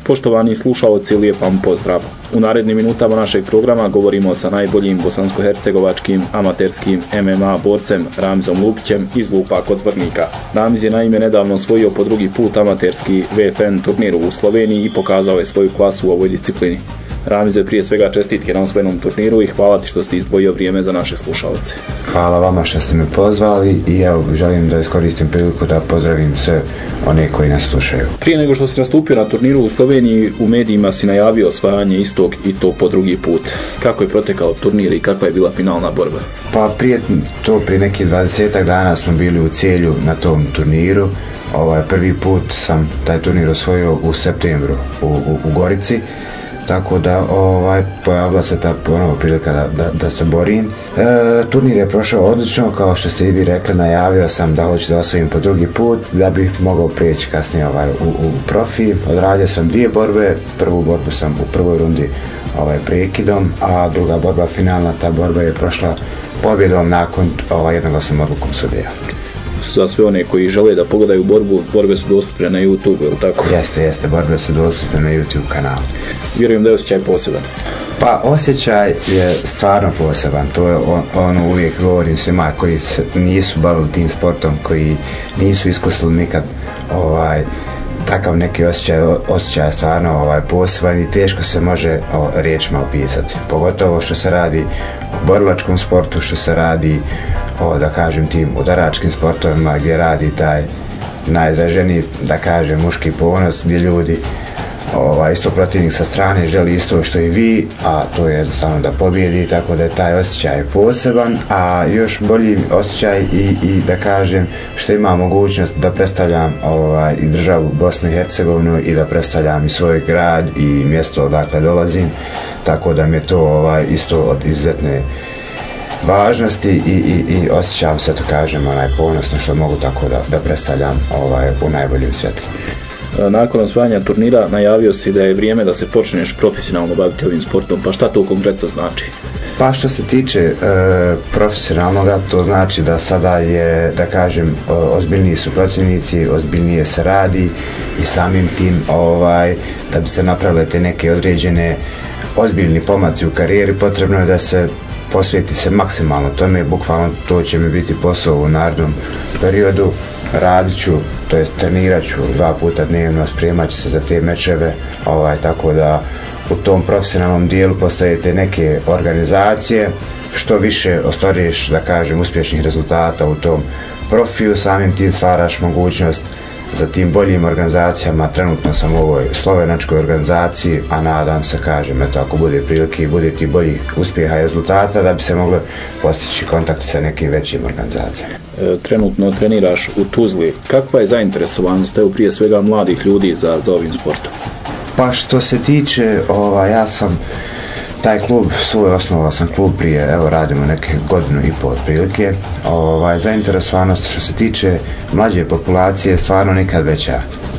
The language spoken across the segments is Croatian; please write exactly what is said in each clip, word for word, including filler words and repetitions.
Poštovani slušaoci, lijep vam pozdrav. U narednim minutama našeg programa govorimo sa najboljim bosansko-hercegovačkim amaterskim M M A borcem Ramizom Lukićem iz Lupa kod Zvornika. Ramiz je naime nedavno osvojio po drugi put amaterski V F N turnir u Sloveniji i pokazao je svoju klasu u ovoj disciplini. Ramize, prije svega čestitke na osvojenom turniru i hvala ti što si izdvojio vrijeme za naše slušalce. Hvala vama što ste me pozvali i evo želim da iskoristim priliku da pozdravim sve one koji nas slušaju. Prije nego što si nastupio na turniru u Sloveniji, u medijima si najavio osvajanje istog i to po drugi put. Kako je protekao turnir i kakva je bila finalna borba? Pa prije to, prije nekih dvadesetak dana smo bili u Celju na tom turniru. Ovaj, prvi put sam taj turnir osvojio u septembru u, u, u Gorici. Tako da ovaj, pojavila se ta ponovo prilika da, da, da se borim. E, turnir je prošao odlično, kao što ste i vi rekli, najavio sam da hoću da osvojim po drugi put, da bih mogao prijeći kasnije ovaj, u, u profi. Odradio sam dvije borbe, prvu borbu sam u prvoj rundi ovaj, prekidom, a druga borba finalna, ta borba je prošla pobjedom nakon ovaj, jednoglasnom odlukom sudija. Za sve one koji žele da pogledaju borbu, borbe su dostupne na YouTube, je li tako? Jeste, jeste, borbe su dostupne na YouTube kanalu. Vjerujem da je osjećaj poseban. Pa osjećaj je stvarno poseban, to je on, ono uvijek govorim svima koji se nisu bavili tim sportom, koji nisu iskusili nikad ovaj, takav neki osjećaj, osjećaj je stvarno ovaj, poseban i teško se može o, riječima opisati. Pogotovo što se radi o borilačkom sportu, što se radi o, da kažem, tim udaračkim sportovima gdje radi taj najizraženiji, da kažem, muški ponos, gdje ljudi Ovaj, isto protivnik sa strane želi isto što i vi, a to je samo da pobjedi, tako da je taj osjećaj poseban, a još bolji osjećaj i, i da kažem što ima mogućnost da predstavljam ovaj, i državu Bosnu i Hercegovinu i da predstavljam i svoj grad i mjesto odakle dolazim, tako da mi je to ovaj, isto od izuzetne važnosti i, i, i osjećam se, to kažem, onaj, ponosno što mogu tako da, da predstavljam ovaj, u najboljim svjetlima. Nakon osvajanja turnira najavio si da je vrijeme da se počneš profesionalno baviti ovim sportom, pa šta to konkretno znači? Pa što se tiče e, profesionalnoga, to znači da sada je, da kažem, ozbiljniji su protivnici, ozbiljnije se radi i samim tim ovaj, da bi se napravile te neke određene ozbiljni pomaci u karijeri, potrebno je da se posvijeti se maksimalno tome, bukvalno to će mi biti posao u narednom periodu. Radit ću, to jest trenirat ću dva puta dnevno, spremat ću se za te mečeve, ovaj, tako da u tom profesionalnom dijelu postavite neke organizacije, što više ostvaruješ, da kažem, uspješnih rezultata u tom profilu, samim tim stvaraš mogućnost za tim boljim organizacijama. Trenutno sam u ovoj slovenačkoj organizaciji, a nadam se, kažem, eto, ako bude prilike i bude ti boljih uspjeha i rezultata, da bi se moglo postići kontakti sa nekim većim organizacijama. E, trenutno treniraš u Tuzli. Kakva je zainteresovanost, evo, prije svega mladih ljudi za, za ovim sportom? Pa što se tiče, ova, ja sam taj klub, svoj osnovao sam klub prije, evo radimo neke godinu i pol otprilike. Ovaj, zainteresovanost što se tiče mlađe populacije stvarno nikad veća.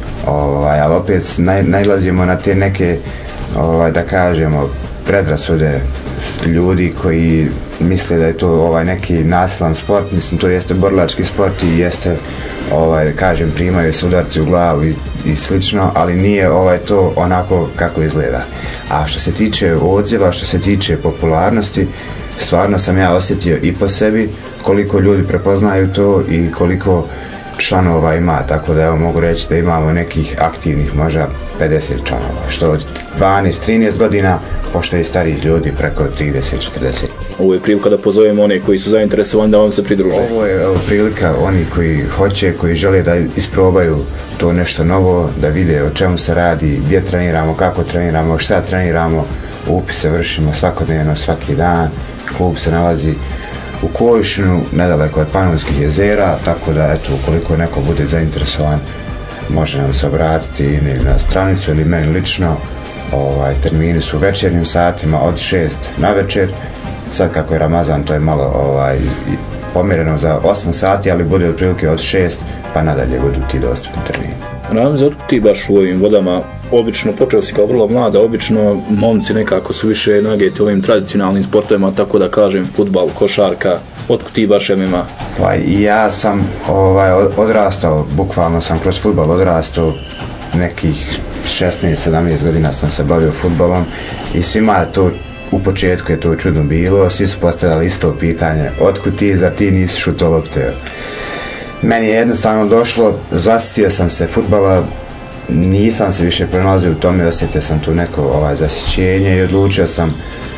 Ovaj, ali opet naj, najlazimo na te neke, ovaj, da kažemo, predrasude ljudi koji misle da je to ovaj, neki nasilan sport. Mislim, to jeste borilački sport i jeste, ovaj, kažem, primaju se udarci u glavu i, i slično, ali nije ovaj, to onako kako izgleda. A što se tiče odziva, što se tiče popularnosti, stvarno sam ja osjetio i po sebi koliko ljudi prepoznaju to i koliko članova ima, tako da evo mogu reći da imamo nekih aktivnih možda pedeset članova, što od dvanaest trinaest godina, pošto i starih ljudi preko trideset četrdeset. Ovo je prilika da pozovemo one koji su zainteresovani da vam se pridruže. Ovo je evo, prilika oni koji hoće, koji žele da isprobaju to nešto novo, da vide o čemu se radi, gdje treniramo, kako treniramo, šta treniramo. Upise vršimo svakodnevno, svaki dan. Klub se nalazi u Kojišinu, nedaleko od Panonskih jezera, tako da eto, ukoliko neko bude zainteresovan, može nam se obratiti ili na stranicu ili meni lično. Ovaj, termini su u večernjim satima od šest na večer. Sad kako je Ramazan, to je malo ovaj, pomjereno za osam sati, ali bude otprilike od šest pa nadalje budu ti dostupni termini. Ramiz, otkud ti baš u ovim vodama? Obično, počeo si kao vrlo mlada, obično momci nekako su više nageti ovim tradicionalnim sportovima, tako da kažem fudbal, košarka. Otkud ti baš M M A? Pa ja sam ovaj, odrastao, bukvalno sam kroz fudbal odrastao nekih šesnaest sedamnaest godina sam se bavio fudbalom i svima to u početku je to čudno bilo, svi su postavljali isto pitanje, otkud ti, za ti nisi šutao lopte. Meni je jednostavno došlo, zasitio sam se fudbala, nisam se više pronalazio u tome, osjetio sam tu neko ovaj, zasićenje i odlučio sam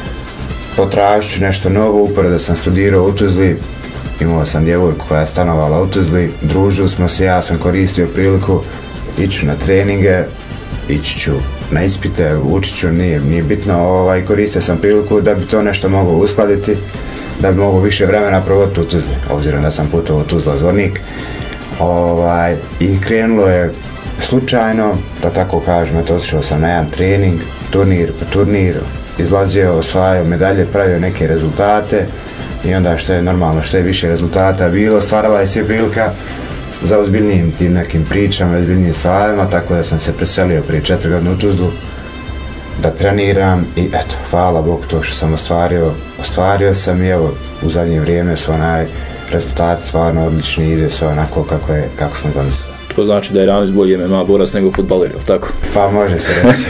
potražiti nešto novo. Uporedo sam studirao u Tuzli, imao sam djevojku koja je stanovala u Tuzli, družili smo se, ja sam koristio priliku, ići na treninge, ići ću na ispite, učit ću, nije, nije bitno, ovaj, koristio sam priliku da bi to nešto mogao uskladiti, da bi mogao više vremena provoditi u Tuzli, obzirom da sam putovao u Tuzla Zvornik. Ovaj, I krenulo je slučajno, da tako kažem, eto, otišao sam na jedan trening, turnir po turnir, izlazio, osvajao medalje, pravio neke rezultate i onda što je normalno, što je više rezultata bilo, stvarala je sve prilika za ozbiljnijim tim nekim pričama, ozbiljnijim stvarima, tako da sam se preselio prije četiri godine u Tuzlu da treniram i eto, hvala Bogu to što sam ostvario, ostvario sam i evo, u zadnje vrijeme su onaj rezultati stvarno odlični, ide sve onako kako, je, kako sam zamislio. To znači da je Ramić bolji M M A borac nego fudbaler, jel tako? Pa može se reći.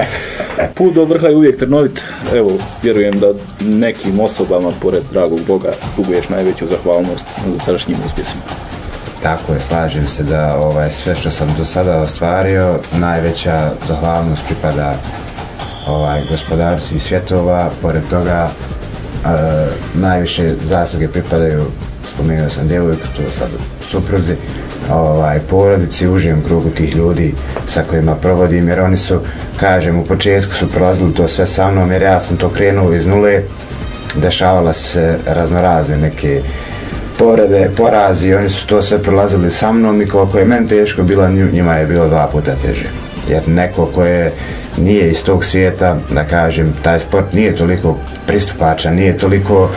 Put do vrha je uvijek trnovit. Evo, vjerujem da nekim osobama, pored dragog Boga, duguješ najveću zahvalnost na dosadašnjim uspjesima. Tako je, slažem se da ovaj, sve što sam do sada ostvario, najveća zahvalnost pripada ovaj, gospodaru svih svjetova. Pored toga, e, najviše zasluge pripadaju, spomenuo sam djevojku, to sad supruzi, ovaj, porodici, užijem krugu tih ljudi sa kojima provodim, jer oni su, kažem, u početku su prolazili to sve sa mnom, jer ja sam to krenuo iz nule, dešavala se raznorazne neke porede, porazi, oni su to sve prolazili sa mnom i koliko je meni teško bilo, njima je bilo dva puta teže. Jer neko ko je nije iz tog svijeta, da kažem, taj sport nije toliko pristupačan, nije toliko,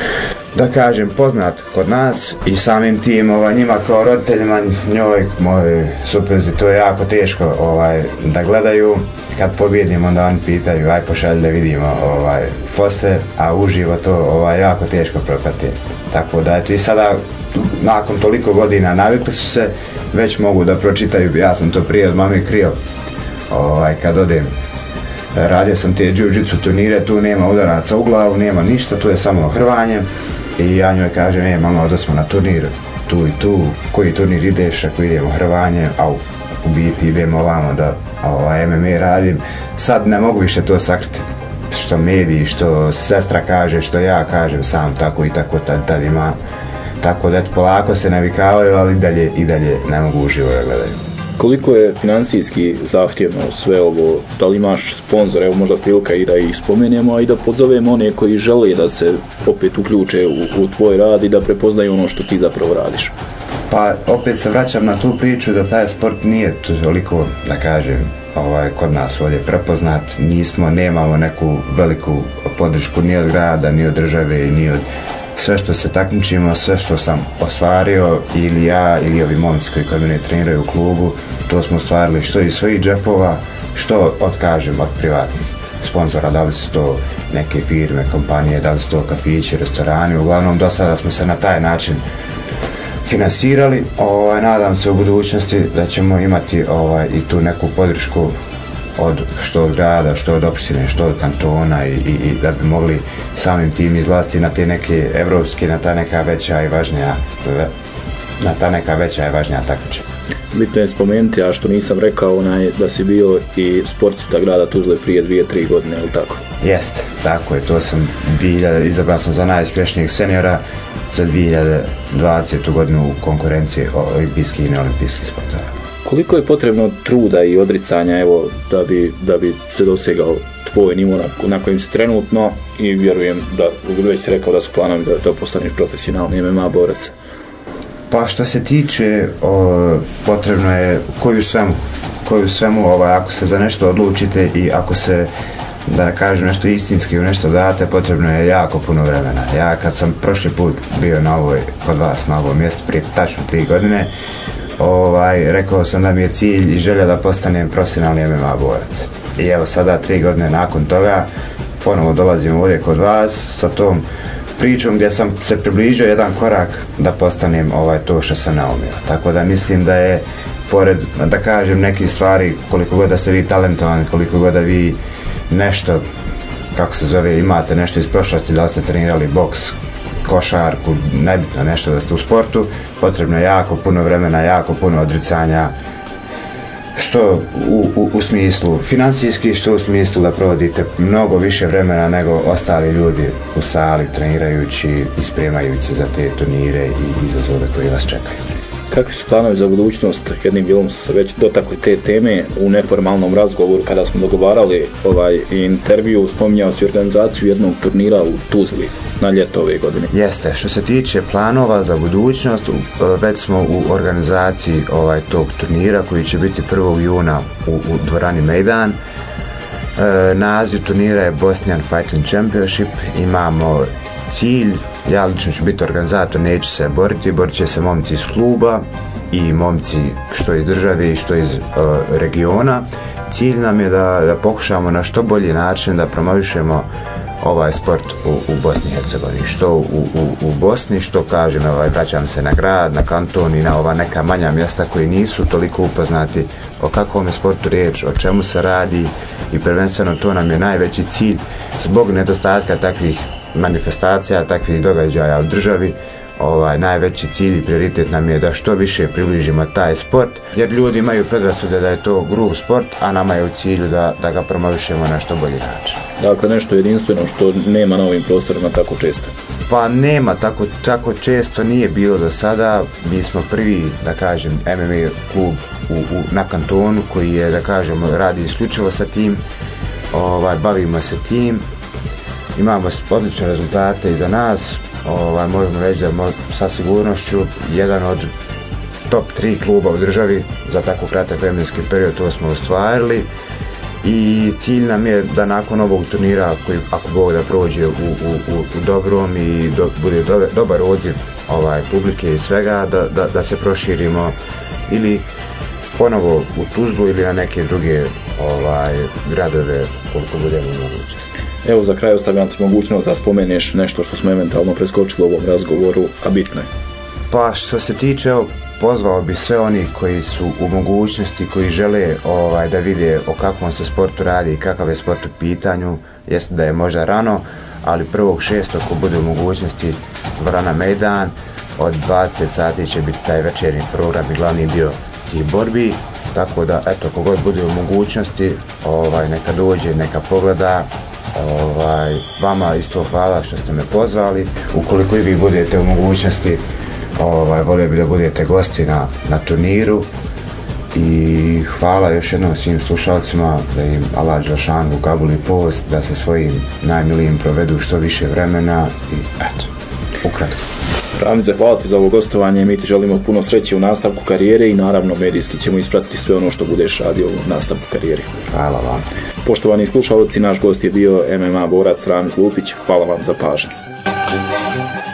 da kažem, poznat kod nas i samim tim ovaj, njima kao roditeljima, njoj, moj supruzi, to je jako teško ovaj, da gledaju. Kad pobjedim, onda oni pitaju, aj pošalj da vidimo ovaj, poslije, a uživo to ovaj, jako teško propati. Tako da, i sada, nakon toliko godina navikli su se, već mogu da pročitaju, ja sam to prije od mame krio, ovaj, kad odem. Radio sam te jiu-jitsu turnire, tu nema udaraca u glavu, nema ništa, tu je samo hrvanje. I ja njoj kažem, e, mama, ovdje smo na turniru, tu i tu, koji turnir ideš, ako idemo hrvanje, a u, u biti idemo ovamo da ovaj, M M A radim. Sad ne mogu više to sakriti, što mediji, što sestra kaže, što ja kažem sam, tako i tako tad, tad ima. Tako da polako se navikavaju, ali i dalje, i dalje ne mogu uživo da gledaju. Koliko je financijski zahtjevno sve ovo, da li imaš sponzor, evo možda prilika i da ih spomenemo, a i da pozovemo one koji žele da se opet uključe u, u tvoj rad i da prepoznaju ono što ti zapravo radiš? Pa opet se vraćam na tu priču da taj sport nije toliko, da kažem, ovaj, kod nas ovdje prepoznat, nismo, nemamo neku veliku podršku ni od grada, ni od države, ni od sve što se takmičimo, sve što sam ostvario, ili ja, ili ovi momci koji kod mene treniraju u klubu, to smo ostvarili što iz svojih džepova, što od, kažem, od privatnih sponzora, da li su to neke firme, kompanije, da li su to kafići, restorani, uglavnom do sada smo se na taj način finansirali. Ovaj, nadam se u budućnosti da ćemo imati ovaj, i tu neku podršku od, što od grada, što od opštine, što od kantona i, i, i da bi mogli samim tim izlaziti na te neke evropske, na ta neka veća i važnija, na ta neka veća i važnija takmičenja. Bitno je spomenuti, a što nisam rekao, onaj, da si bio i sportista grada Tuzle prije dvije, tri godine, je li tako? Jeste, tako je, to sam dvije hiljade, izabran sam za najuspješnijeg seniora za dvije hiljade dvadesete godinu u konkurenciji olimpijskih i neolimpijskih sportova. Koliko je potrebno truda i odricanja, evo, da bi, da bi se dosegao tvoj nivo na, na kojem si trenutno, i vjerujem da, već si rekao da su planovi da, da postaneš profesionalni M M A borac? Pa što se tiče, o, potrebno je koju svemu, koju svemu, ovaj, ako se za nešto odlučite i ako se, da kažem, nešto istinski u nešto date, potrebno je jako puno vremena. Ja kad sam prošli put bio na ovoj, kod vas na ovom mjestu prije tačno tri godine, ovaj, rekao sam da mi je cilj i želja da postanem profesionalni M M A borac. I evo sada, tri godine nakon toga, ponovo dolazim ovdje kod vas sa tom pričom gdje sam se približio jedan korak da postanem ovaj, to što sam naumio. Tako da mislim da je pored, da kažem, nekih stvari, koliko god da ste vi talentovani, koliko god da vi nešto, kako se zove, imate nešto iz prošlosti, da ste trenirali boks, košarku, nebitno nešto da ste u sportu, potrebno je jako puno vremena, jako puno odricanja, što u, u, u smislu financijski, što u smislu da provodite mnogo više vremena nego ostali ljudi u sali trenirajući i spremajući se za te turnire i izazove koji vas čekaju. Kakvi su planovi za budućnost? Jednim dijelom su se već dotakli te teme u neformalnom razgovoru kada smo dogovarali ovaj intervju, spominjao si organizaciju jednog turnira u Tuzli na ljeto ove godine. Jeste, što se tiče planova za budućnost, već smo u organizaciji ovaj tog turnira koji će biti prvog juna u, u dvorani Mejdan. E, naziv turnira je Bosnian Fighting Championship. Imamo cilj, ja lično ću biti organizator, neću se boriti, borit će se momci iz kluba i momci što iz države i što iz uh, regiona. Cilj nam je da, da pokušamo na što bolji način da promovišemo ovaj sport u, u Bosni i Hercegovini, što u, u, u Bosni, što kažem, ovaj, vraćam se na grad, na kanton i na ova neka manja mjesta koji nisu toliko upoznati o kakvom je sportu riječ, o čemu se radi i prvenstveno to nam je najveći cilj zbog nedostatka takvih manifestacija, takvih događaja u državi. Ovaj, najveći cilj i prioritet nam je da što više približimo taj sport, jer ljudi imaju predrasude da je to grub sport, a nama je u cilju da, da ga promovišemo na što bolji način. Dakle, nešto jedinstveno što nema na ovim prostorima tako često. Pa nema tako, tako često, nije bilo do sada. Mi smo prvi, da kažem, M M A klub u, u, na kantonu koji je, da kažemo, radi isključivo sa tim, ovaj, bavimo se tim. Imamo odlične rezultate iza nas, ovaj, možemo reći da mo, sa sigurnošću jedan od top tri kluba u državi za tako kratak vremenski period, to smo ostvarili i cilj nam je da nakon ovog turnira, koji ako Bog da prođe u, u, u, u dobrom i do, bude do, dobar odziv ovaj, publike i svega, da, da, da se proširimo ili ponovo u Tuzlu ili na neke druge ovaj, gradove koliko budemo mogućnosti. Evo, za kraj ostavljam ti mogućnost da spomeneš nešto što smo eventualno preskočili u ovom razgovoru, a bitno je. Pa što se tiče, evo, pozvao bi sve oni koji su u mogućnosti, koji žele ovaj, da vide o kakvom se sportu radi i kakav je sport u pitanju, jeste da je možda rano, ali prvog šestog ko bude u mogućnosti dvorana Mejdan, od dvadeset sati će biti taj večernji program i glavni dio tih borbi, tako da eto, kogod bude u mogućnosti, ovaj, neka dođe, neka pogleda. Ovaj, vama isto hvala što ste me pozvali. Ukoliko i vi budete u mogućnosti, ovaj, volio bi da budete gosti na, na turniru i hvala još jednom svim slušalcima, da im Allah Đelešanu ukabuli post, da se svojim najmilijim provedu što više vremena i eto, ukratko. Ramize, hvala ti za ovo gostovanje, mi ti želimo puno sreće u nastavku karijere i naravno medijski ćemo ispratiti sve ono što budeš radio u nastavku karijere. Hvala vam. Poštovani slušalci, naš gost je bio M M A borac Ramiz Lupić, hvala vam za pažnju.